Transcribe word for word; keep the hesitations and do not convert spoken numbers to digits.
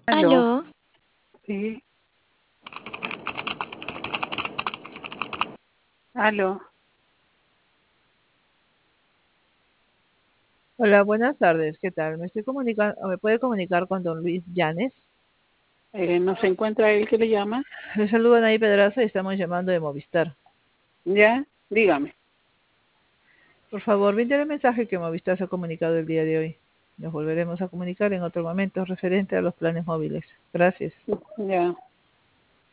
Aló, Aló, sí, aló. Hola, buenas tardes. ¿Qué tal? Me estoy comunicando, ¿me puede comunicar con don Luis Llanes? Eh, ¿no se encuentra él que le llama? Le saluda Anaí Pedraza y estamos llamando de Movistar. Ya, dígame. Por favor, brinde el mensaje que Movistar se ha comunicado el día de hoy. Nos volveremos a comunicar en otro momento referente a los planes móviles. Gracias. Ya.